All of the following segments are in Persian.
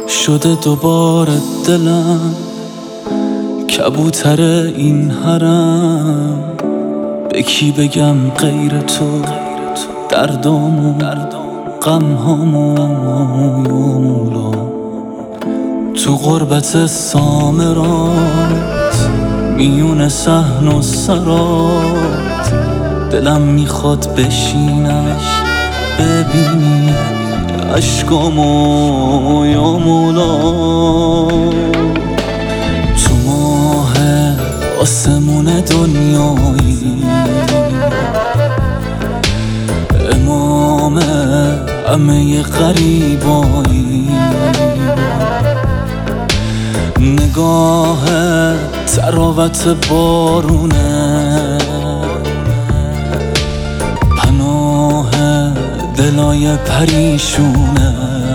شده دوباره دلم کبوتر این حرم. به کی بگم غیر تو دردامو غمهامو یا مولا. تو غربت سامرات میون صحن و سرات دلم میخواد بشینم ببینی عشقامو یا مولا. تو ماه آسمون دنیایی امام همه غریبایی. نگاه تراوت بارونه پناه دلای پریشونه.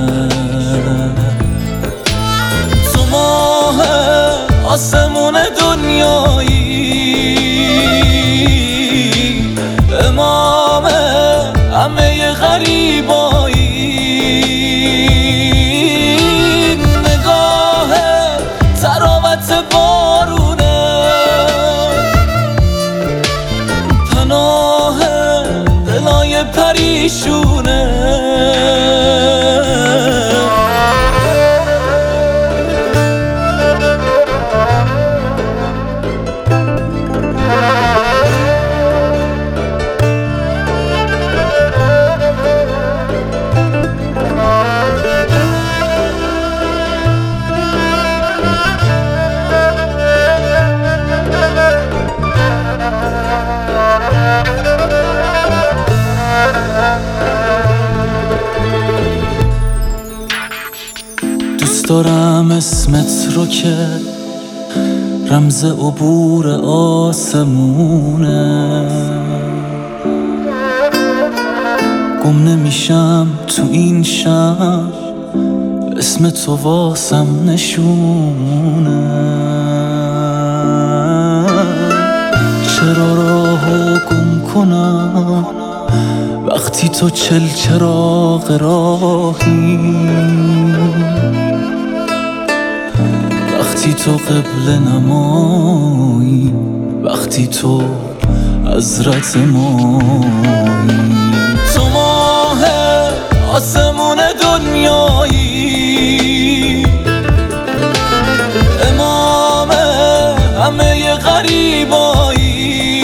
تو ماه آسمون دنیایی امام همه غریبایی. نگاه تراوت بارونه پناه دلای پریشونه. دوست دارم اسمت رو که رمز عبور آسمونه. گم نمیشم تو این شب اسم تو واسم نشونه. چرا راهو گم کنم وقتی تو چراغ راهی. وقتی تو قبله نمایی وقتی تو حضرت مایی. تو ماه آسمون دنیایی امام همه غریبایی.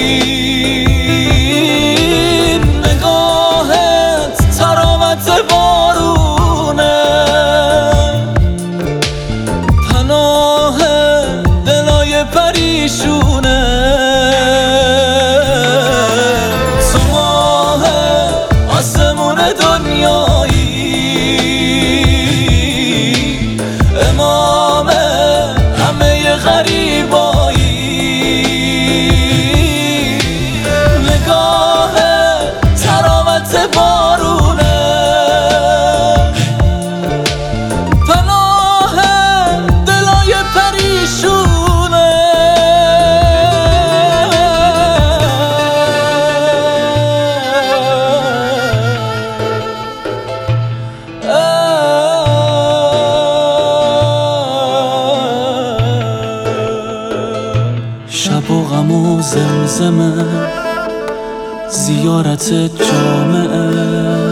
نگاهت تراوت بارونه پناه دلای پریشونه. تو ماه آسمون دنیایی امام همه غریبایی. نگاه تراوت بارونه پناه دلای پریشونه. شب و غم و زمزمه زیارت جامعه